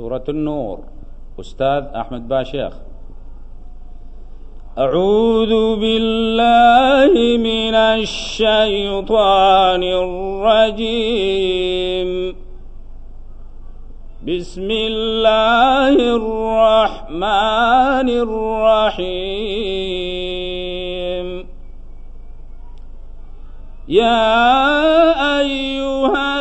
سورة النور، أستاذ أحمد باشيخ. أعوذ بالله من الشيطان الرجيم. بسم الله الرحمن الرحيم. يا أيها